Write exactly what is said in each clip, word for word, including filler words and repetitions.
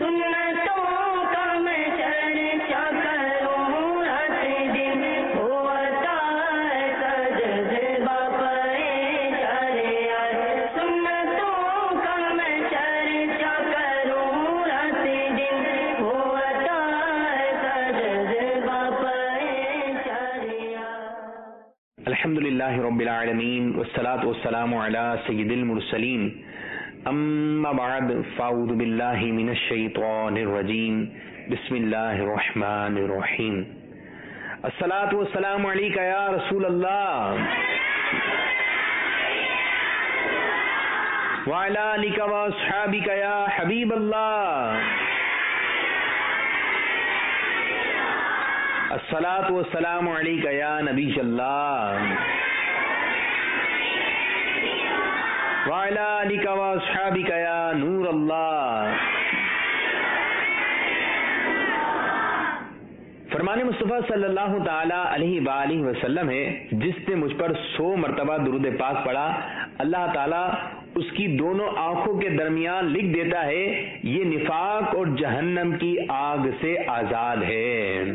الحمدللہ رب العالمین والصلاة والسلام علی سید المرسلین اما بعد فاعوذ باللہ من الشیطان الرجیم بسم اللہ الرحمن الرحیم الصلاة والسلام علیک یا رسول اللہ وعلی آلک واصحابک یا حبیب اللہ الصلاۃ والسلام علیک یا نبی اللہ وعلی آلک واصحابک یا نور اللہ. فرمان مصطفیٰ صلی اللہ تعالی علیہ وآلہ وسلم ہے، جس نے مجھ پر سو مرتبہ درود پاک پڑھا اللہ تعالیٰ اس کی دونوں آنکھوں کے درمیان لکھ دیتا ہے یہ نفاق اور جہنم کی آگ سے آزاد ہے،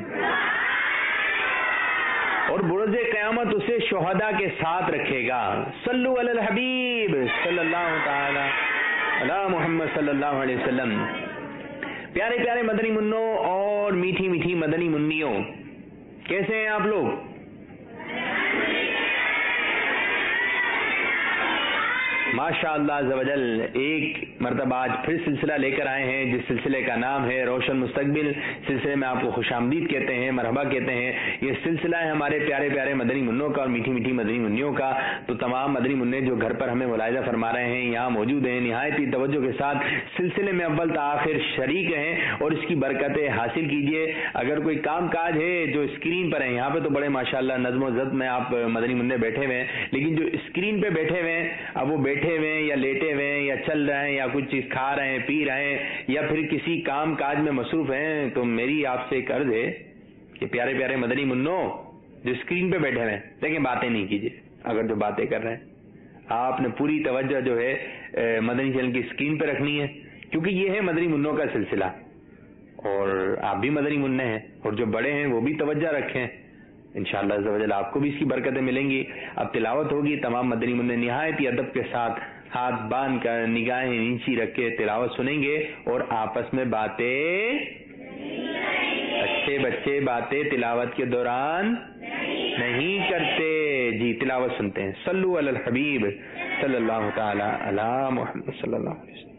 اور بروز قیامت اسے شہداء کے ساتھ رکھے گا. صلو علی الحبیب صلی اللہ تعالی علی محمد صلی اللہ علیہ وسلم. پیارے پیارے مدنی منوں اور میٹھی میٹھی مدنی منیوں، کیسے ہیں آپ لوگ؟ ماشاء اللہ عز و جل ایک مرتبہ آج پھر سلسلہ لے کر آئے ہیں، جس سلسلے کا نام ہے روشن مستقبل. سلسلے میں آپ کو خوش آمدید کہتے ہیں، مرحبا کہتے ہیں. یہ سلسلہ ہے ہمارے پیارے پیارے مدنی منوں کا اور میٹھی میٹھی مدنی منیوں کا. تو تمام مدنی منع جو گھر پر ہمیں ملاحظہ فرما رہے ہیں، یہاں موجود ہیں، نہایت ہی توجہ کے ساتھ سلسلے میں اول تا آخر شریک ہیں اور اس کی برکتیں حاصل کیجیے. اگر کوئی کام کاج ہے جو اسکرین پر ہے، یہاں پہ تو بڑے ماشاءاللہ نظم و ضبط میں آپ مدنی منع بیٹھے ہوئے ہیں، لیکن جو اسکرین پہ بیٹھے ہوئے ہیں، اب وہ بیٹھے ہوئے ہیں یا لیٹے ہوئے ہیں یا چل رہے ہیں یا کچھ چیز کھا رہے ہیں، پی رہے ہیں، یا پھر کسی کام کاج میں مصروف ہیں، تو میری آپ سے ایک عرض ہے کہ پیارے پیارے مدنی منوں جو اسکرین پہ بیٹھے ہوئے ہیں، لیکن باتیں نہیں کیجیے. اگر جو باتیں کر رہے ہیں آپ نے پوری توجہ جو ہے مدنی چینل کی اسکرین پہ رکھنی ہے، کیونکہ یہ ہے مدنی منوں کا سلسلہ، اور آپ بھی مدنی منع ہیں، اور جو بڑے ہیں وہ بھی توجہ رکھیں. انشاءاللہ عز و جل آپ کو بھی اس کی برکتیں ملیں گی. اب تلاوت ہوگی، تمام مدنی منع نہایت ہی ادب کے ساتھ ہاتھ باندھ کر نگاہیں نیچی رکھ کے تلاوت سنیں گے، اور آپس میں باتیں، اچھے بچے باتیں تلاوت کے دوران نہیں کرتے. جی تلاوت سنتے ہیں. صلو علی الحبیب صلی اللہ تعالی علی محمد صلی اللہ علیہ وسلم.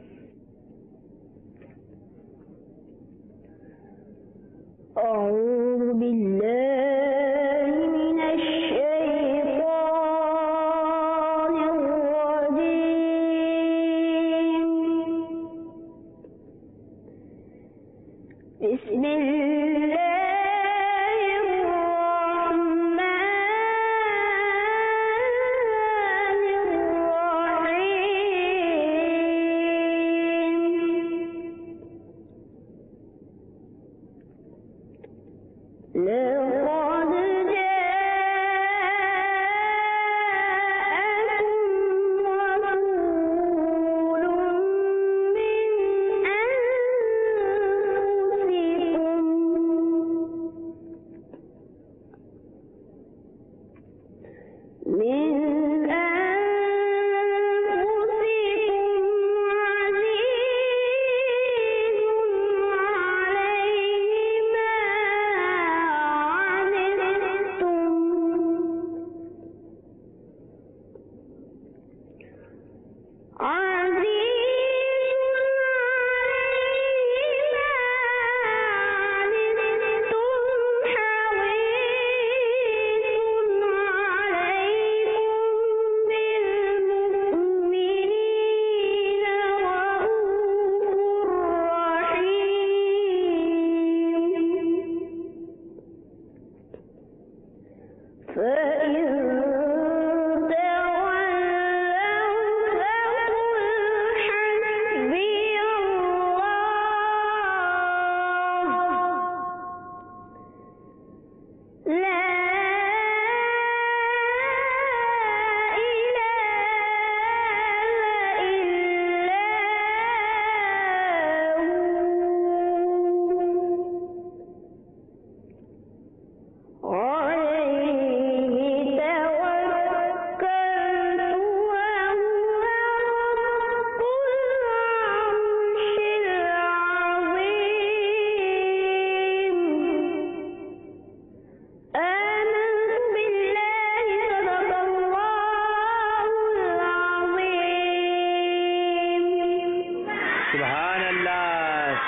اعوذ باللہ من الشیطان الرجیم. بسم اللہ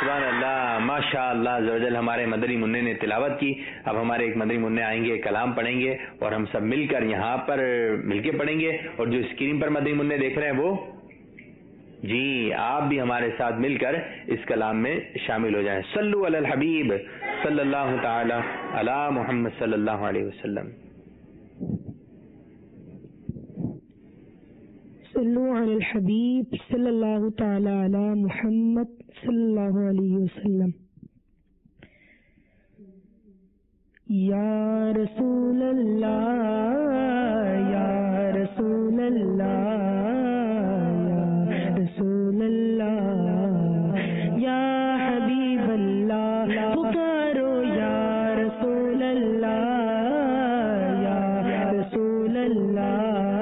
سبحان اللہ، ماشاء اللہ عز و جل. ہمارے مدنی منع نے تلاوت کی. اب ہمارے ایک مدنی منع آئیں گے، کلام پڑھیں گے اور ہم سب مل کر یہاں پر مل کے پڑھیں گے. اور جو اسکرین پر مدنی منع دیکھ رہے ہیں وہ جی آپ بھی ہمارے ساتھ مل کر اس کلام میں شامل ہو جائیں. صلو علی الحبیب صلی اللہ تعالی علی محمد صلی اللہ علیہ وسلم. صلو علی الحبیب صلی اللہ تعالی علی محمد صلی اللہ علیہ وسلم. یا رسول اللہ یا رسول اللہ یا رسول اللہ یا حبیب اللہ پکارو یا رسول اللہ یا رسول اللہ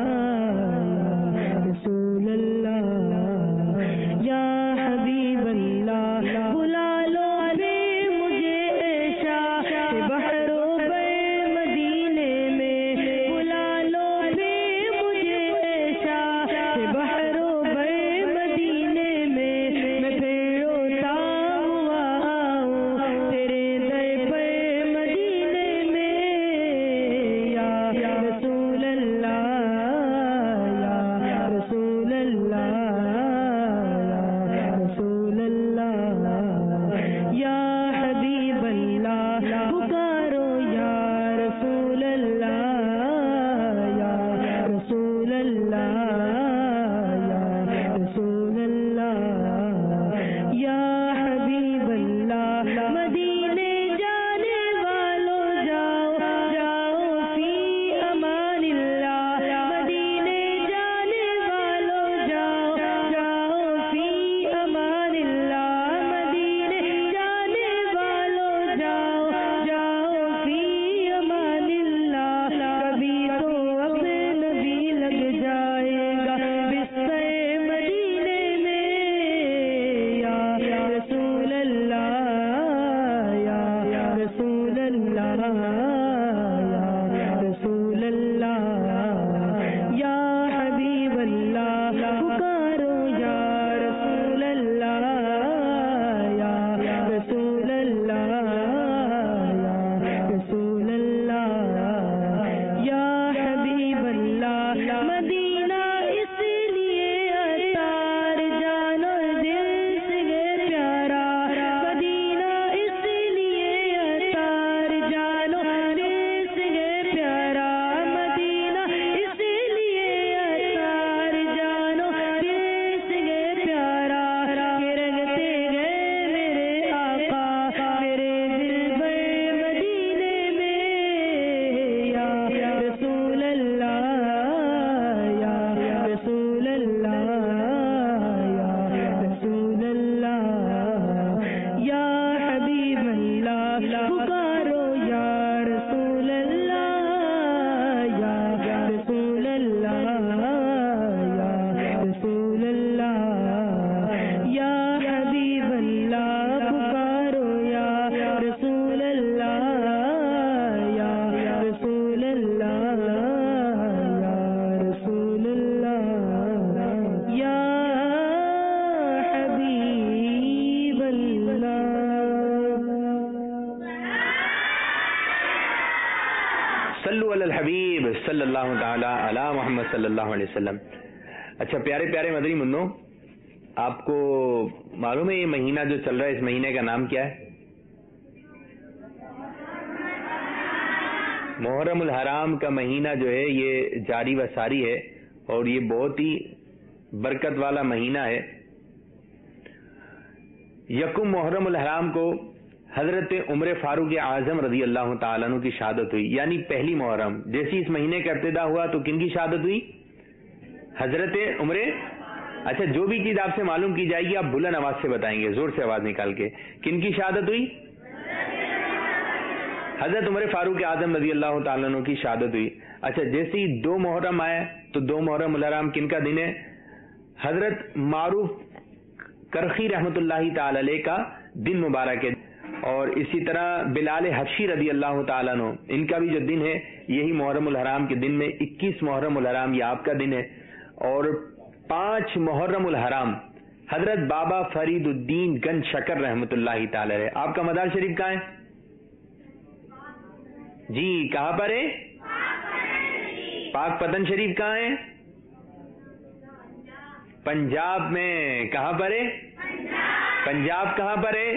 صلی اللہ تعالی علی محمد صلی اللہ علیہ وسلم. اچھا پیارے پیارے مدنی منوں، آپ کو معلوم ہے یہ مہینہ جو چل رہا ہے اس مہینے کا نام کیا ہے؟ محرم الحرام کا مہینہ جو ہے یہ جاری و ساری ہے اور یہ بہت ہی برکت والا مہینہ ہے. یکم محرم الحرام کو حضرت عمر فاروق اعظم رضی اللہ تعالیٰ عنہ کی شہادت ہوئی، یعنی پہلی محرم. جیسی اس مہینے کا ابتدا ہوا تو کن کی شہادت ہوئی؟ حضرت عمر. اچھا جو بھی چیز آپ سے معلوم کی جائے گی آپ بلند آواز سے بتائیں گے، زور سے آواز نکال کے. کن کی شہادت ہوئی؟ حضرت عمر فاروق اعظم رضی اللہ تعالیٰ عنہ کی شہادت ہوئی. اچھا جیسے ہی دو محرم آیا تو دو محرم الحرام کن کا دن ہے؟ حضرت معروف کرخی رحمت اللہ تعالی علیہ کا دن مبارک ہے. اور اسی طرح بلال حبشی رضی اللہ تعالیٰ عنہ ان کا بھی جو دن ہے یہی محرم الحرام کے دن میں اکیس محرم الحرام یہ آپ کا دن ہے. اور پانچ محرم الحرام حضرت بابا فرید الدین گنج شکر رحمۃ اللہ تعالی علیہ. آپ کا مزار شریف کہاں ہے جی؟ کہاں پر ہے؟ پاک پتن شریف کہاں ہے؟ پنجاب میں. کہاں پر ہے؟ پنجاب کہاں پر ہے؟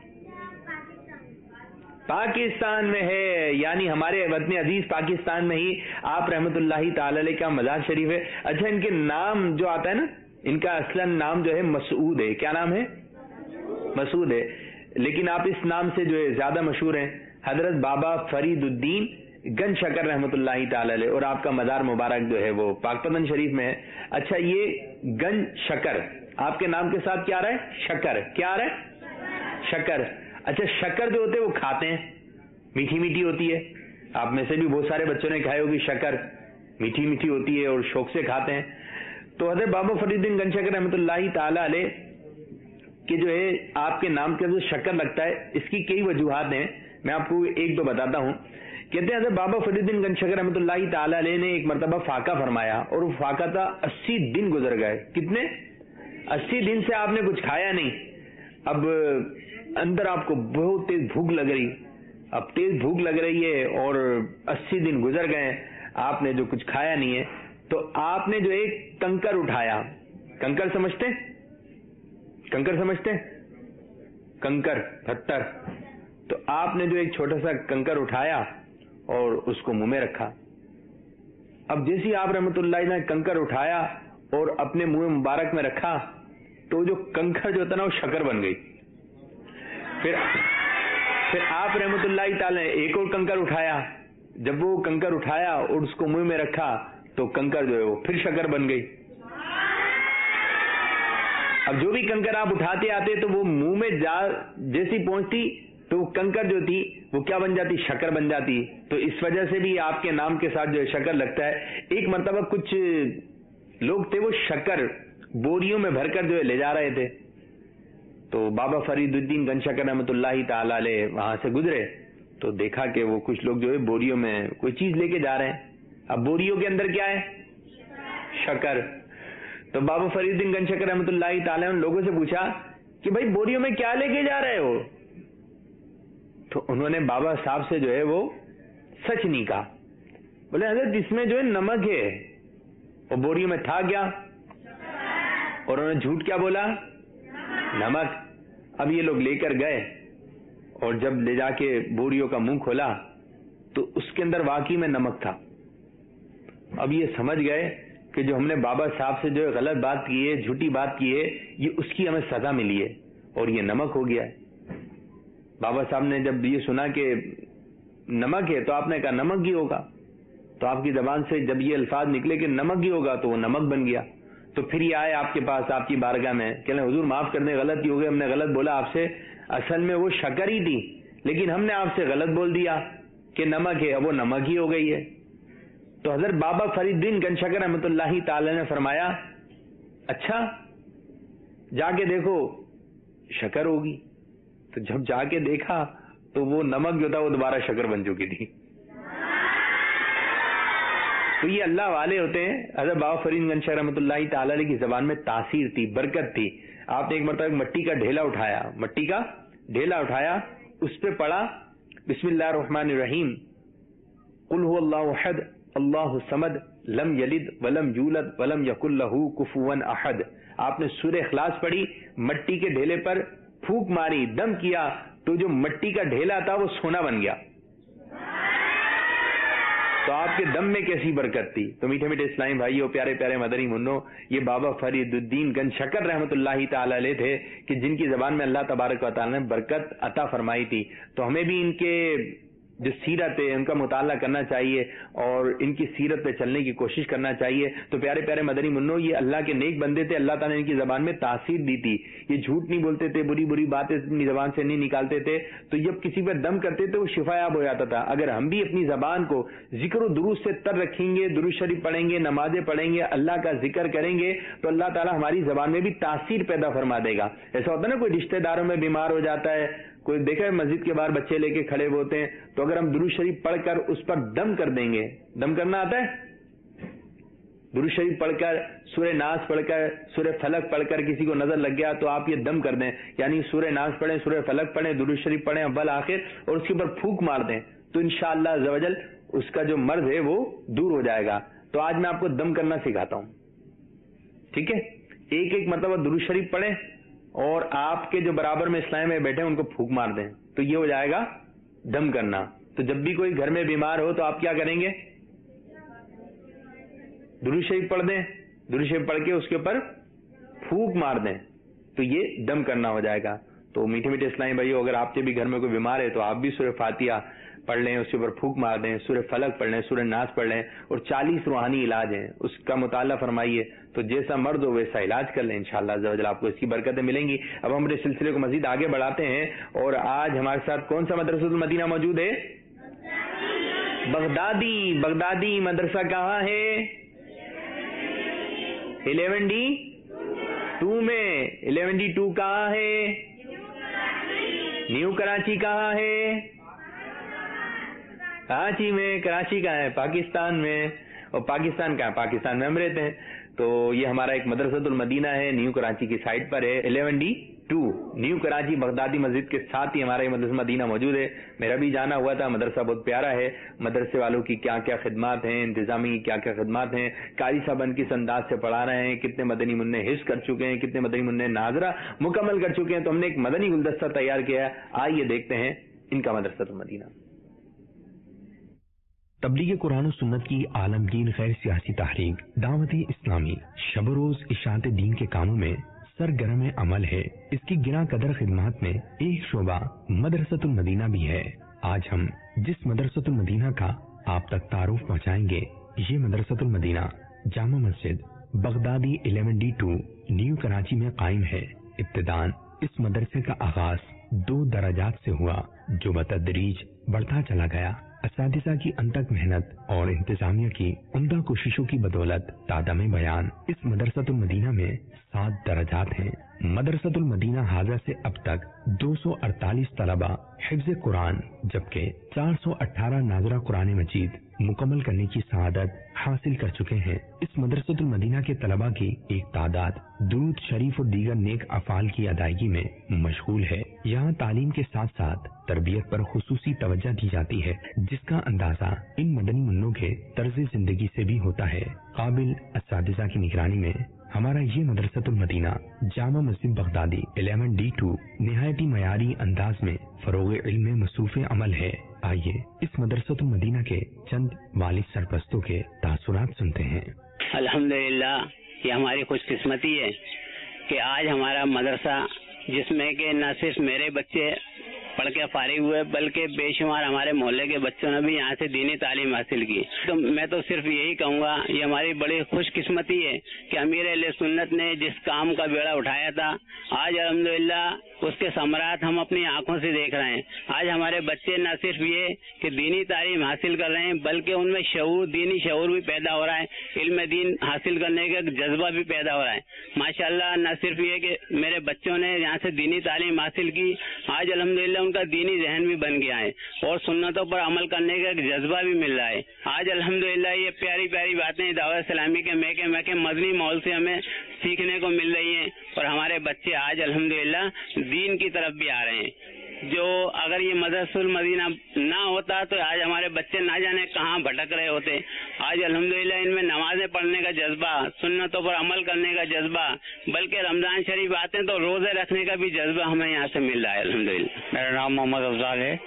پاکستان میں ہے. یعنی ہمارے وطن عزیز پاکستان میں ہی آپ رحمت اللہ تعالی علیہ کا مزار شریف ہے. اچھا، ان کے نام جو آتا ہے نا، ان کا اصلا نام جو ہے مسعود ہے. کیا نام ہے؟ مسعود ہے. لیکن آپ اس نام سے جو ہے زیادہ مشہور ہیں، حضرت بابا فرید الدین گنج شکر رحمت اللہ تعالی علیہ، اور آپ کا مزار مبارک جو ہے وہ پاک پتن شریف میں ہے. اچھا، یہ گنج شکر آپ کے نام کے ساتھ کیا آ رہا ہے؟ شکر. کیا آ رہا ہے؟ شکر. اچھا، شکر جو ہوتے ہیں وہ کھاتے ہیں، میٹھی میٹھی ہوتی ہے. آپ میں سے بھی بہت سارے بچوں نے کھائی ہوگی شکر، میٹھی میٹھی ہوتی ہے اور شوق سے کھاتے ہیں. تو حضرت بابا فرید الدین گنج شکر رحمۃ اللہ تعالی علیہ کہ جو ہے آپ کے نام کے اندر شکر لگتا ہے، اس کی کئی وجوہات ہیں. میں آپ کو ایک دو بتاتا ہوں. کہتے ہیں حضرت بابا فرید الدین گنج شکر رحمۃ اللہ تعالی علیہ نے ایک مرتبہ فاقہ فرمایا، اور وہ فاقہ تھا اسی دن گزر گئے. کتنے؟ اسی دن سے آپ نے کچھ کھایا نہیں. اب اندر آپ کو بہت تیز بھوک لگ رہی، اب تیز بھوک لگ رہی ہے اور اسی دن گزر گئے، آپ نے جو کچھ کھایا نہیں ہے. تو آپ نے جو ایک کنکر اٹھایا. کنکر سمجھتے؟ کنکر سمجھتے؟ کنکر، پتھر. تو آپ نے جو ایک چھوٹا سا کنکر اٹھایا اور اس کو منہ میں رکھا. اب جیسے آپ رحمت اللہ نے کنکر اٹھایا اور اپنے منہ مبارک میں رکھا تو جو کنکر جو تھا نا وہ شکر بن گئی. پھر پھر آپ رحمت اللہ تعالی نے ایک اور کنکر اٹھایا. جب وہ کنکر اٹھایا اور اس کو منہ میں رکھا تو کنکر جو ہے وہ پھر شکر بن گئی. اب جو بھی کنکر آپ اٹھاتے آتے تو وہ منہ میں جا جیسی پہنچتی تو وہ کنکر جو تھی وہ کیا بن جاتی؟ شکر بن جاتی. تو اس وجہ سے بھی آپ کے نام کے ساتھ جو ہے شکر لگتا ہے. ایک مرتبہ کچھ لوگ تھے وہ شکر بوریوں میں بھر کر جو ہے لے جا رہے تھے. تو بابا فرید الدین گنج شکر رحمۃ اللہ تعالی علیہ وہاں سے گزرے تو دیکھا کہ وہ کچھ لوگ جو ہے بوریوں میں کوئی چیز لے کے جا رہے ہیں. اب بوریوں کے اندر کیا ہے؟ شکر. تو بابا فرید الدین گنج شکر رحمۃ اللہ تعالی نے لوگوں سے پوچھا کہ بھائی بوریوں میں کیا لے کے جا رہے ہو؟ تو انہوں نے بابا صاحب سے جو ہے وہ سچ نہیں کہا. بولے حضرت اس میں جو ہے نمک ہے. اور بوریوں میں تھا کیا؟ اور انہوں نے جھوٹ کیا بولا؟ نمک. اب یہ لوگ لے کر گئے اور جب لے جا کے بوریوں کا منہ کھولا تو اس کے اندر واقعی میں نمک تھا. اب یہ سمجھ گئے کہ جو ہم نے بابا صاحب سے جو غلط بات کی ہے، جھوٹی بات کی ہے، یہ اس کی ہمیں سزا ملی ہے اور یہ نمک ہو گیا ہے. بابا صاحب نے جب یہ سنا کہ نمک ہے تو آپ نے کہا نمک ہی ہوگا. تو آپ کی زبان سے جب یہ الفاظ نکلے کہ نمک ہی ہوگا تو وہ نمک بن گیا. تو پھر یہ آئے آپ کے پاس، آپ کی بارگاہ میں، کہ حضور معاف کر دیں، غلطی ہو گئی، ہم نے غلط بولا آپ سے، اصل میں وہ شکر ہی تھی لیکن ہم نے آپ سے غلط بول دیا کہ نمک ہے، اب وہ نمک ہی ہو گئی ہے. تو حضرت بابا فرید الدین گنج شکر رحمۃ اللہ تعالی نے فرمایا اچھا جا کے دیکھو شکر ہوگی. تو جب جا کے دیکھا تو وہ نمک جو تھا وہ دوبارہ شکر بن چکی تھی. تو یہ اللہ والے ہوتے ہیں. حضرت بابا فرید گنج شکر رحمۃ اللہ تعالی علیہ کی زبان میں تاثیر تھی، برکت تھی. آپ نے ایک مرتبہ مٹی کا ڈھیلا اٹھایا، مٹی کا ڈھیلا اٹھایا، اس پہ پڑھا بسم اللہ الرحمن الرحیم، قل هو اللہ احد اللہ الصمد لم یلد ولم یولد ولم یکن لہ کفوا احد. آپ نے سورہ اخلاص پڑھی، مٹی کے ڈھیلے پر پھونک ماری، دم کیا تو جو مٹی کا ڈھیلا تھا وہ سونا بن گیا. تو آپ کے دم میں کیسی برکت تھی. تو میٹھے میٹھے اسلامی بھائیوں، پیارے پیارے مدنی منو، یہ بابا فرید الدین گنج شکر رحمۃ اللہ تعالی علیہ تھے کہ جن کی زبان میں اللہ تبارک و تعالی نے برکت عطا فرمائی تھی. تو ہمیں بھی ان کے جو سیرت ہے ان کا مطالعہ کرنا چاہیے اور ان کی سیرت پہ چلنے کی کوشش کرنا چاہیے. تو پیارے پیارے مدنی منو، یہ اللہ کے نیک بندے تھے، اللہ تعالیٰ نے ان کی زبان میں تاثیر دی تھی. یہ جھوٹ نہیں بولتے تھے، بری بری باتیں اپنی زبان سے نہیں نکالتے تھے. تو جب کسی پہ دم کرتے تھے وہ شفا یاب ہو جاتا تھا. اگر ہم بھی اپنی زبان کو ذکر و درود سے تر رکھیں گے، درود شریف پڑھیں گے، نمازیں پڑھیں گے، اللہ کا ذکر کریں گے تو اللہ تعالیٰ ہماری زبان میں بھی تاثیر پیدا فرما دے گا. ایسا ہوتا ہے نا کوئی رشتہ داروں میں بیمار ہو جاتا ہے، کوئی دیکھا ہے مسجد کے باہر بچے لے کے کھڑے ہوتے ہیں، تو اگر ہم درود شریف پڑھ کر اس پر دم کر دیں گے، دم کرنا آتا ہے درود شریف پڑھ کر سورہ ناس پڑھ کر سورہ فلق پڑھ کر کسی کو نظر لگ گیا تو آپ یہ دم کر دیں، یعنی سورہ ناس پڑھیں، سورہ فلق پڑھیں، درود شریف پڑھیں اول آخر، اور اس کے اوپر پھونک مار دیں تو انشاءاللہ عز و جل اس کا جو مرض ہے وہ دور ہو جائے گا۔ تو آج میں آپ کو دم کرنا سکھاتا ہوں، ٹھیک ہے؟ ایک ایک مرتبہ درود شریف پڑھیں اور آپ کے جو برابر میں اسلام میں بیٹھے ہیں ان کو پھونک مار دیں تو یہ ہو جائے گا دم کرنا۔ تو جب بھی کوئی گھر میں بیمار ہو تو آپ کیا کریں گے؟ درود شریف پڑھ دیں، درود شریف پڑھ کے اس کے اوپر پھونک مار دیں تو یہ دم کرنا ہو جائے گا۔ تو میٹھے میٹھے اسلامی بھائیو، اگر آپ کے بھی گھر میں کوئی بیمار ہے تو آپ بھی سورہ فاتحہ پڑھ لیں، اس کے اوپر پھونک مار دیں، سورہ فلق پڑھ لیں، سورہ ناس پڑھ لیں، اور چالیس روحانی علاج ہیں اس کا مطالعہ فرمائیے تو جیسا مرض ہو ویسا علاج کر لیں، انشاءاللہ عز و جل آپ کو اس کی برکتیں ملیں گی۔ اب ہم اپنے سلسلے کو مزید آگے بڑھاتے ہیں، اور آج ہمارے ساتھ کون سا مدرسۃ المدینہ موجود ہے؟ بغدادی۔ بغدادی مدرسہ کہاں ہے؟ الیون ڈی ٹو میں۔ الیون ڈی ٹو کہاں ہے؟ نیو کراچی کہاں ہے؟ کراچی میں۔ کراچی کہاں ہے؟ پاکستان میں۔ اور پاکستان کہاں ہے؟ پاکستان میں ہم رہتے ہیں۔ تو یہ ہمارا ایک مدرسۃ المدینہ ہے، نیو کراچی کی سائٹ پر ہے، eleven D two new Karachi Baghdadi مسجد کے ساتھ ہی ہمارا یہ مدرسہ مدینہ موجود ہے۔ میرا بھی جانا ہوا تھا، مدرسہ بہت پیارا ہے، مدرسے والوں کی کیا کیا خدمات ہیں، انتظامی کی کیا کیا خدمات ہیں، قاری صاحب کس انداز سے پڑھا رہے ہیں، کتنے مدنی منع حفظ کر چکے ہیں، کتنے مدنی منع ناظرہ مکمل کر چکے ہیں۔ تو ہم نے ایک مدنی گلدستہ تیار کیا ہے، آئیے دیکھتے ہیں ان کا مدرسۃ المدینہ۔ تبلیغ قرآن و سنت کی عالمگیر غیر سیاسی تحریک دعوت اسلامی شب و روز اشاعت دین کے کاموں میں سرگرم عمل ہے۔ اس کی گراں قدر خدمات میں ایک شعبہ مدرسۃ المدینہ بھی ہے۔ آج ہم جس مدرسۃ المدینہ کا آپ تک تعارف پہنچائیں گے، یہ مدرسۃ المدینہ جامع مسجد Baghdadi eleven D two new Karachi میں قائم ہے۔ ابتداً اس مدرسے کا آغاز دو درجات سے ہوا جو بتدریج بڑھتا چلا گیا۔ اساتذہ کی انتھک محنت اور انتظامیہ کی عمدہ کوششوں کی بدولت تادم بیان اس مدرسۃ المدینہ میں سات درجات ہیں۔ مدرسۃ المدینہ حاضر سے اب تک دو سو اڑتالیس طلبہ حفظ قرآن جبکہ چار سو اٹھارہ ناظرہ قرآن مجید مکمل کرنے کی سعادت حاصل کر چکے ہیں۔ اس مدرسۃ المدینہ کے طلبہ کی ایک تعداد درود شریف اور دیگر نیک افعال کی ادائیگی میں مشغول ہے۔ یہاں تعلیم کے ساتھ ساتھ تربیت پر خصوصی توجہ دی جاتی ہے، جس کا اندازہ ان مدنی منوں کے طرز زندگی سے بھی ہوتا ہے۔ قابل اساتذہ کی نگرانی میں ہمارا یہ مدرسۃ المدینہ جامع مسجد بغدادی الیون ڈی ٹو نہایتی معیاری انداز میں فروغ علم میں مصروف عمل ہے۔ آئیے اس مدرسۃ المدینہ کے چند والد سرپرستوں کے تاثرات سنتے ہیں۔ الحمدللہ، یہ ہماری خوش قسمتی ہے کہ آج ہمارا مدرسہ، جس میں کہ نہ صرف میرے بچے پڑھ کے فارغ ہوئے بلکہ بے شمار ہمارے محلے کے بچوں نے بھی یہاں سے دینی تعلیم حاصل کی، تو میں تو صرف یہی کہوں گا یہ ہماری بڑی خوش قسمتی ہے کہ امیر اہل سنت نے جس کام کا بیڑا اٹھایا تھا، آج الحمدللہ اس کے ثمرات ہم اپنی آنکھوں سے دیکھ رہے ہیں۔ آج ہمارے بچے نہ صرف یہ کہ دینی تعلیم حاصل کر رہے ہیں بلکہ ان میں شعور، دینی شعور بھی پیدا ہو رہا ہے، علم دین حاصل کرنے کا جذبہ بھی پیدا ہو رہا ہے۔ ماشاءاللہ، نہ صرف یہ کہ میرے بچوں نے یہاں سے دینی تعلیم حاصل کی، آج الحمدللہ ان کا دینی ذہن بھی بن گیا ہے اور سنتوں پر عمل کرنے کا ایک جذبہ بھی مل رہا ہے۔ آج الحمدللہ یہ پیاری پیاری باتیں دعوت اسلامی کے میکے میکے مدنی ماحول سے ہمیں سیکھنے کو مل رہی ہیں، اور ہمارے بچے آج الحمدللہ دین کی طرف بھی آ رہے ہیں۔ جو اگر یہ مدرسۃ المدینہ نہ ہوتا تو آج ہمارے بچے نہ جانے کہاں بھٹک رہے ہوتے۔ آج الحمدللہ ان میں نمازیں پڑھنے کا جذبہ، سنتوں پر عمل کرنے کا جذبہ، بلکہ رمضان شریف آتے ہیں تو روزے رکھنے کا بھی جذبہ ہمیں یہاں سے مل رہا ہے الحمدللہ۔ میرا نام محمد افضال ہے،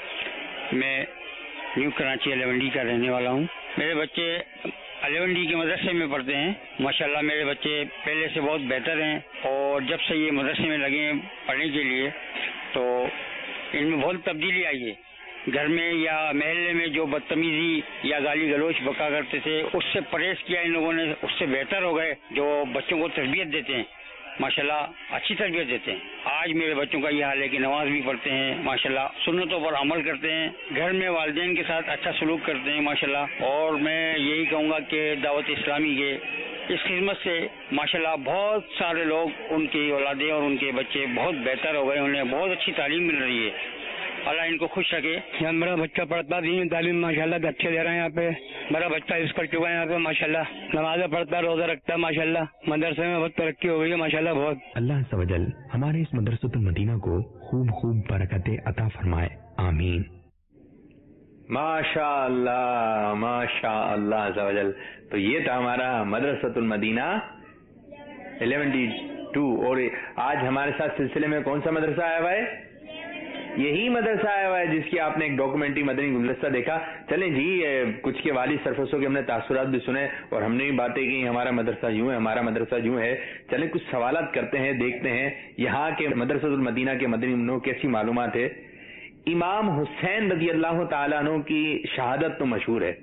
میں نیو کراچی الیون ڈی کا رہنے والا ہوں۔ میرے بچے الیون ڈی کے مدرسے میں پڑھتے ہیں۔ ماشاءاللہ میرے بچے پہلے سے بہت بہتر ہیں، اور جب سے یہ مدرسے میں لگے ہیں پڑھنے کے لیے تو ان میں بہت تبدیلی آئی ہے۔ گھر میں یا محلے میں جو بدتمیزی یا گالی گلوچ بکا کرتے تھے اس سے پرہیز کیا ان لوگوں نے، اس سے بہتر ہو گئے۔ جو بچوں کو تربیت دیتے ہیں ماشاءاللہ اچھی تربیت دیتے ہیں۔ آج میرے بچوں کا یہ حال ہے کہ نماز بھی پڑھتے ہیں ماشاءاللہ، سنتوں پر عمل کرتے ہیں، گھر میں والدین کے ساتھ اچھا سلوک کرتے ہیں ماشاءاللہ۔ اور میں یہی کہوں گا کہ دعوت اسلامی کے اس خدمت سے ماشاءاللہ بہت سارے لوگ، ان کی اولادیں اور ان کے بچے بہت بہتر ہو گئے، انہیں بہت اچھی تعلیم مل رہی ہے۔ اللہ ان کو خوش رکھے. میرا بچہ پڑھتا دین تعلیم ماشاءاللہ اچھے دے رہے ہیں. یہاں پہ میرا بچہ اس کر چکا ہے یہاں پہ ماشاءاللہ, نمازیں پڑھتا ہے, روزہ رکھتا ہے ماشاءاللہ. مدرسے میں بہت ترقی ہو گئی ہے ماشاءاللہ بہت. اللہ عز و جل ہمارے اس مدرسۃ المدینہ کو خوب خوب برکتیں عطا فرمائے, آمین. ماشاء اللہ ماشاء اللہ عز و جل. تو یہ تھا ہمارا مدرسۃ المدینہ الیون ڈی ٹو. اور آج ہمارے ساتھ سلسلے میں کون سا مدرسہ آیا ہوا ہے؟ یہی مدرسہ آیا ہوا ہے جس کی آپ نے ایک ڈاکومنٹری مدنی گلدستہ دیکھا. چلیں جی, کچھ کے والد سرفرسوں کے ہم نے تاثرات بھی سنے اور ہم نے بھی باتیں کی, ہمارا مدرسہ یوں ہے, ہمارا مدرسہ یوں ہے. چلیں کچھ سوالات کرتے ہیں, دیکھتے ہیں یہاں کے مدرسۃ المدینہ کے مدنی منوں کیسی معلومات ہے. امام حسین رضی اللہ تعالیٰ عنہ کی شہادت تو مشہور ہے.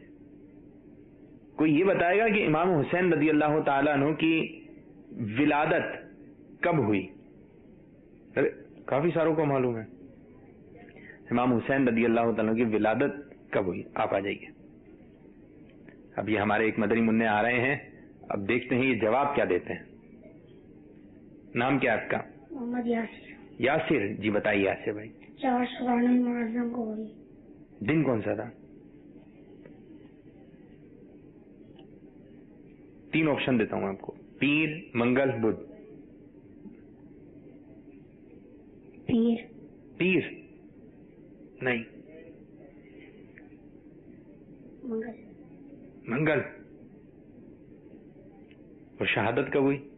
کوئی یہ بتائے گا کہ امام حسین رضی اللہ تعالیٰ عنہ کی ولادت کب ہوئی؟ کافی ساروں کو معلوم ہے امام حسین رضی اللہ تعالیٰ عنہ کی ولادت کب ہوئی. آپ آ جائیے. اب یہ ہمارے ایک مدنی منع آ رہے ہیں, اب دیکھتے ہیں یہ جواب کیا دیتے ہیں. نام کیا آپ کا؟ محمد یاسر. یاسر جی بتائیے. یاسر بھائی, چار شبان المعظم کو ہوئی. دن کون سا تھا؟ تین آپشن دیتا ہوں آپ کو, پیر, منگل, بدھ. پیر. پیر نہیں, منگل. منگل. اور شہادت کب ہوئی؟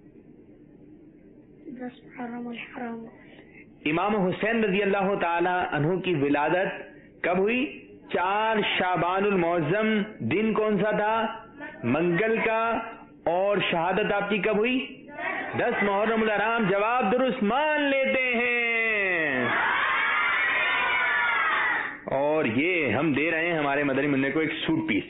دس محرم الحرام. امام حسین رضی اللہ تعالی عنہ کی ولادت کب ہوئی؟ چار شعبان المعظم. دن کون سا تھا؟ منگل کا. اور شہادت آپ کی کب ہوئی؟ دس محرم الحرام. جواب درست مان لیتے ہیں. اور یہ ہم دے رہے ہیں ہمارے مدنی منع کو ایک سوٹ پیس.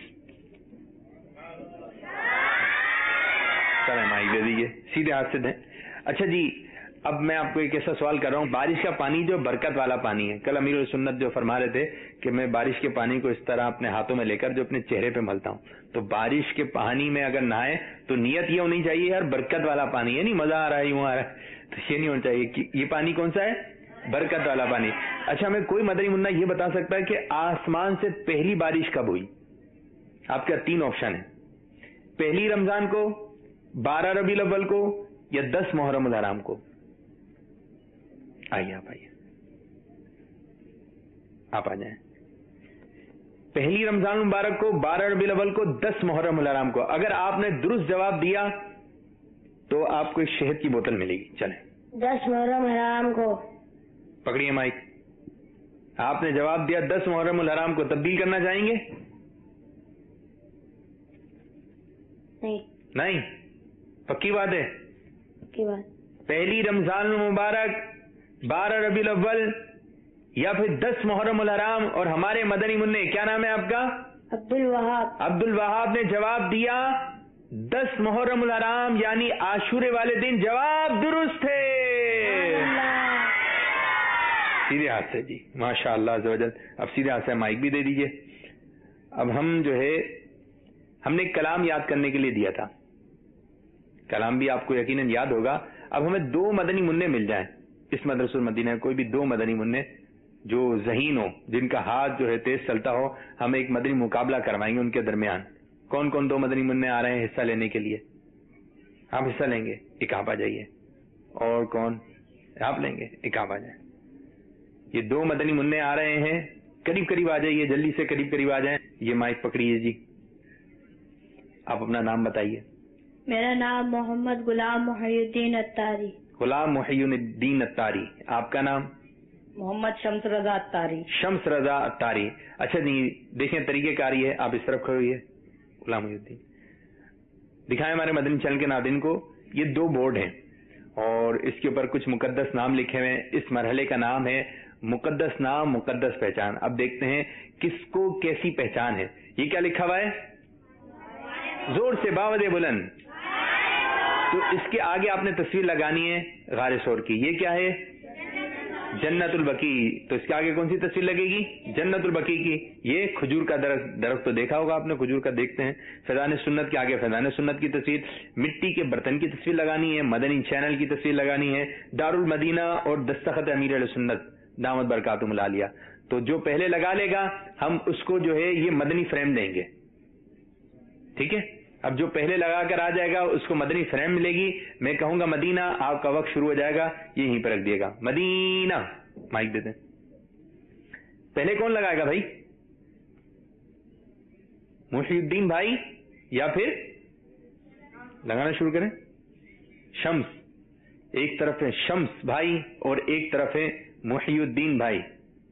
چلیں مائک دے دیجیے, سیدھے ہاتھ سے دیں. اچھا جی, اب میں آپ کو ایک ایسا سوال کر رہا ہوں. بارش کا پانی جو برکت والا پانی ہے, کل امیر السنت جو فرما رہے تھے کہ میں بارش کے پانی کو اس طرح اپنے ہاتھوں میں لے کر جو اپنے چہرے پہ ملتا ہوں, تو بارش کے پانی میں اگر نہائے تو نیت یہ ہونی چاہیے یار برکت والا پانی ہے, نہیں مزہ آ رہا ہے یوں آ رہا ہے, تو یہ نہیں ہونا چاہیے کہ یہ پانی کون سا ہے, برکت والا پانی. اچھا, ہمیں کوئی مدنی منع یہ بتا سکتا ہے کہ آسمان سے پہلی بارش کب ہوئی؟ آپ کا تین آپشن ہے, پہلی رمضان کو, بارہ ربیع الاول کو, یا دس محرم الحرام کو. آئیے آپ آئیے آپ آ جائیں. پہلی رمضان مبارک کو, بارہ ربیع الاول کو, دس محرم الحرام کو. اگر آپ نے درست جواب دیا تو آپ کو ایک شہد کی بوتل ملے گی. چلیں, دس محرم الحرام کو. پکڑیے مائک. آپ نے جواب دیا دس محرم الحرام کو. تبدیل کرنا چاہیں گے؟ نہیں. نہیں, پکی بات ہے. پکی بات. پہلی رمضان المبارک, بارہ ربیع الاول, یا پھر دس محرم الحرام. اور ہمارے مدنی منع, کیا نام ہے آپ کا؟ عبد الوہاب. عبد الوہاب نے جواب دیا دس محرم الحرام یعنی عاشورے والے دن. جواب درست ہے. سیدھے ہاتھ سے جی, ماشاء اللہ عز و جل. اب سیدھے ہاتھ سے مائک بھی دے دیجئے. اب ہم جو ہے ہم نے ایک کلام یاد کرنے کے لیے دیا تھا, کلام بھی آپ کو یقیناً یاد ہوگا. اب ہمیں دو مدنی منع مل جائیں اس مدرسۃ المدینہ, کوئی بھی دو مدنی منع جو ذہین ہو, جن کا ہاتھ جو ہے تیز چلتا ہو. ہم ایک مدنی مقابلہ کروائیں گے ان کے درمیان. کون کون دو مدنی منع آ رہے ہیں حصہ لینے کے لیے؟ آپ حصہ لیں گے؟ ایک آپ آ جائیے. اور کون؟ آپ لیں گے؟ ایک آپ آ جائیں. یہ دو مدنی منع آ رہے ہیں, قریب قریب آ جائیے, جلدی سے قریب قریب آ جائیں. یہ مائک پکڑیے جی, آپ اپنا نام بتائیے. میرا نام محمد غلام محی الدین اتاری. غلام محی الدین اتاری. آپ کا نام؟ محمد شمس رضا اتاری. شمس رضا اتاری. اچھا جی, دیکھیں طریقہ کار یہ ہے, آپ اس طرف کھڑے ہوئیے. غلام محی الدین دکھائیں ہمارے مدنی چینل کے ناظرین کو. یہ دو بورڈ ہیں اور اس کے اوپر کچھ مقدس نام لکھے ہوئے ہیں. اس مرحلے کا نام ہے مقدس نام مقدس پہچان. اب دیکھتے ہیں کس کو کیسی پہچان ہے. یہ کیا لکھا ہوا ہے؟ زور سے باود بلند. تو اس کے آگے آپ نے تصویر لگانی ہے غار ثور کی. یہ کیا ہے؟ جنت البقیع. تو اس کے آگے کون سی تصویر لگے گی؟ جنت البقیع کی. یہ کھجور کا درخت درخت تو دیکھا ہوگا آپ نے, کھجور کا دیکھتے ہیں. فیضان سنت کے آگے فیضان سنت کی تصویر. مٹی کے برتن کی تصویر لگانی ہے. مدنی چینل کی تصویر لگانی ہے. دار المدینہ اور دستخط امیر علیہ سنت دامت برکاتہم العالیہ. تو جو پہلے لگا لے گا ہم اس کو جو ہے یہ مدنی فریم دیں گے. ٹھیک ہے, اب جو پہلے لگا کر آ جائے گا اس کو مدنی فریم ملے گی. میں کہوں گا مدینہ, آپ کا وقت شروع ہو جائے گا, یہیں پر رکھ دیے گا مدینہ. مائک دیتے ہیں. پہلے کون لگائے گا بھائی؟ محی الدین بھائی, یا پھر لگانا شروع کریں. شمس, ایک طرف ہے شمس بھائی اور ایک طرف ہے محی الدین بھائی.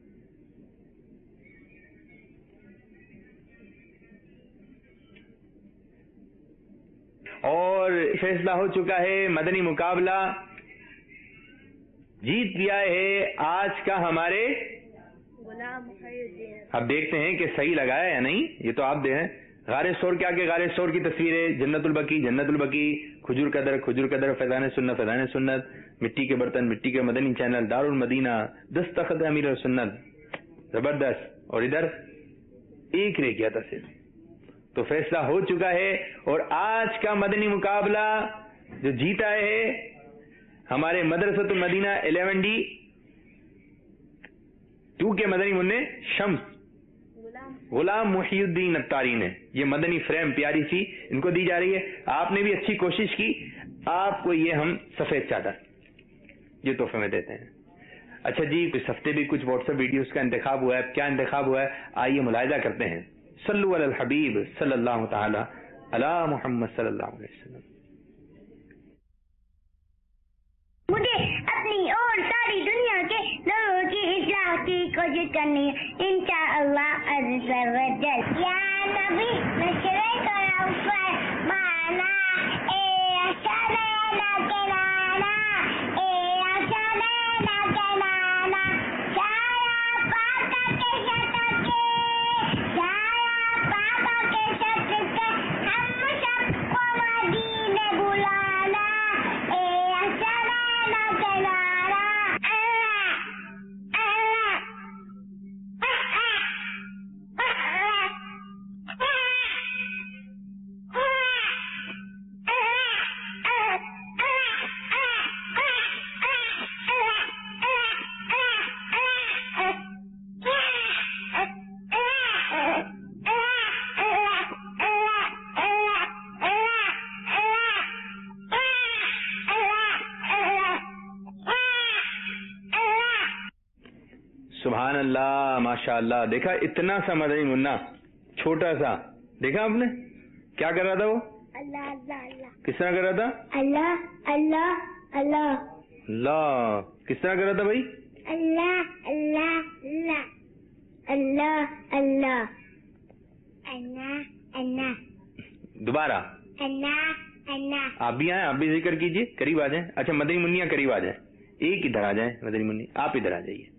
اور فیصلہ ہو چکا ہے, مدنی مقابلہ جیت گیا ہے آج کا ہمارے. اب دیکھتے ہیں کہ صحیح لگایا یا نہیں. یہ تو آپ دے ہیں. غار سور کیا کہ غار سور کی تصویریں, جنت البقی جنت البقی, کھجور قدر کھجور قدر, فیضان سنت فیضان سنت, مٹی کے برتن مٹی کے مدنی چینل, دار المدینہ, دستخط امیر سنت. زبردست. اور ادھر ایک رہ گیا تھا صرف. تو فیصلہ ہو چکا ہے اور آج کا مدنی مقابلہ جو جیتا ہے ہمارے مدرسۃ المدینہ الیون ڈی ٹو کے مدنی منع شمس غلام محی الدین اتاری نے. یہ مدنی فریم پیاری سی ان کو دی جا رہی ہے. آپ نے بھی اچھی کوشش کی. آپ کو یہ ہم سفید چادر یہ تحفے میں دیتے ہیں. اچھا جی, کچھ ہفتے بھی کچھ واٹس ایپ ویڈیوز کا انتخاب ہوا ہے. کیا انتخاب ہوا ہے آئیے ملاحظہ کرتے ہیں. صلو علی الحبیب صلی اللہ تعالی علی محمد صلی اللہ علیہ وسلم. مجھے اپنی اور ساری دنیا کے لوگوں کی اصلاح کی کوشش کرنی ہے انشاءاللہ عز و جل. یا نبی نشرے کرم فرمانا, اے اشارہ کے نانا, اے اشارہ کے نانا, شایا پاکا کے شتا کے, شایا پاکا کے شتا کے, ہم سب کو مدینے بلانا, اے اشارہ سبحان اللہ, ماشاء اللہ. دیکھا اتنا سا مدنی منا چھوٹا سا, دیکھا آپ نے کیا کر رہا تھا؟ وہ اللہ اللہ اللہ. کس طرح کر رہا تھا؟ اللہ اللہ اللہ. اللہ کس طرح کر رہا تھا بھائی؟ اللہ اللہ اللہ اللہ اللہ اللہ اللہ. دوبارہ اللہ اللہ. آپ بھی آئیں, آپ بھی ذکر کیجئے, قریب آ جائیں. اچھا مدنی منیا قریب آ جائیں, ایک ادھر آ جائیں مدنی منی, آپ ادھر آ جائیے.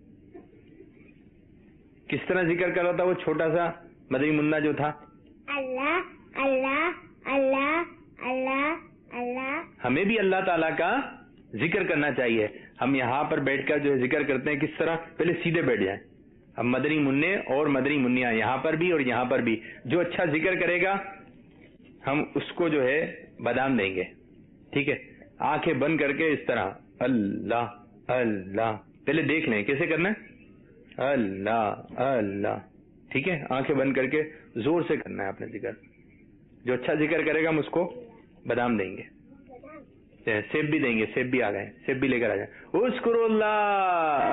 کس طرح ذکر کر رہا تھا وہ چھوٹا سا مدنی منا جو تھا؟ اللہ اللہ اللہ اللہ اللہ. ہمیں بھی اللہ تعالیٰ کا ذکر کرنا چاہیے. ہم یہاں پر بیٹھ کر جو ہے ذکر کرتے ہیں کس طرح, پہلے سیدھے بیٹھ جائیں. ہم مدنی منع اور مدنی منیا یہاں پر بھی اور یہاں پر بھی, جو اچھا ذکر کرے گا ہم اس کو جو ہے بادام دیں گے. ٹھیک ہے, آنکھیں بند کر کے اس طرح اللہ اللہ, پہلے دیکھ لیں کیسے کرنا ہے. اللہ اللہ. ٹھیک ہے, آنکھیں بند کر کے زور سے کرنا ہے اپنے ذکر. جو اچھا ذکر کرے گا ہم اس کو بادام دیں گے, سیب بھی دیں گے. سیب بھی آ گئے, سیب بھی لے کر آ جائیں. اذکروا اللہ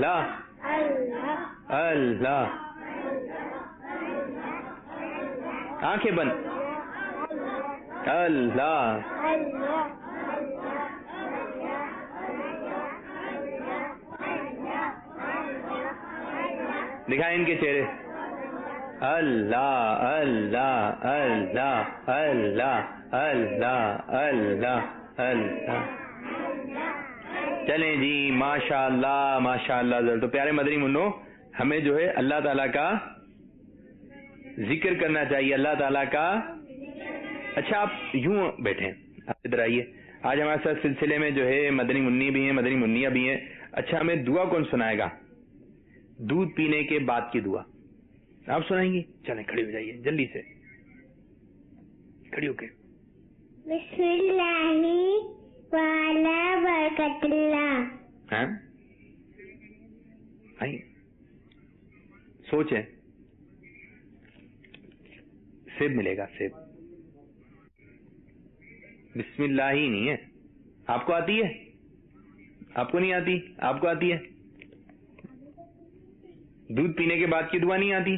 اللہ اللہ. آنکھیں بند. اللہ دکھائیں ان کے چہرے. اللہ اللہ اللہ اللہ اللہ اللہ اللہ. چلیں جی, ماشاء اللہ ماشاء اللہ. تو پیارے مدنی منو, ہمیں جو ہے اللہ تعالیٰ کا ذکر کرنا چاہیے, اللہ تعالیٰ کا. اچھا آپ یوں بیٹھیں, آپ ادھر آئیے. آج ہمارے ساتھ سلسلے میں جو ہے مدنی منی بھی ہیں, مدنی منیا بھی ہیں. اچھا ہمیں دعا کون سنائے گا؟ دودھ پینے کے بعد کی دعا آپ سنائیں گی. چلیں کھڑی ہو جائیے جلدی سے, کھڑی ہو کے. بسم اللہ وعلا برکت اللہ. ہاں سوچیں, سیب ملے گا, سیب. بسم اللہ ہی نہیں ہے. آپ کو آتی ہے؟ آپ کو نہیں آتی؟ آپ کو آتی ہے؟ دودھ پینے کے بعد کی دعا نہیں آتی؟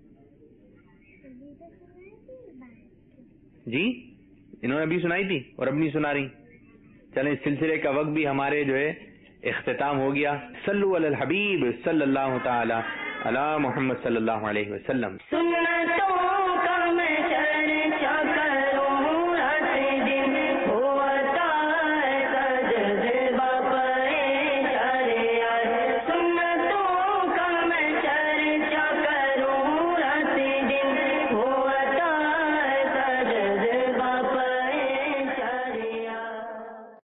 جی انہوں نے ابھی سنائی تھی اور اب نہیں سنا رہی. چلیں اس سلسلے کا وقت بھی ہمارے جو ہے اختتام ہو گیا. صلو علی الحبیب صلی اللہ تعالی علی محمد صلی اللہ علیہ وسلم.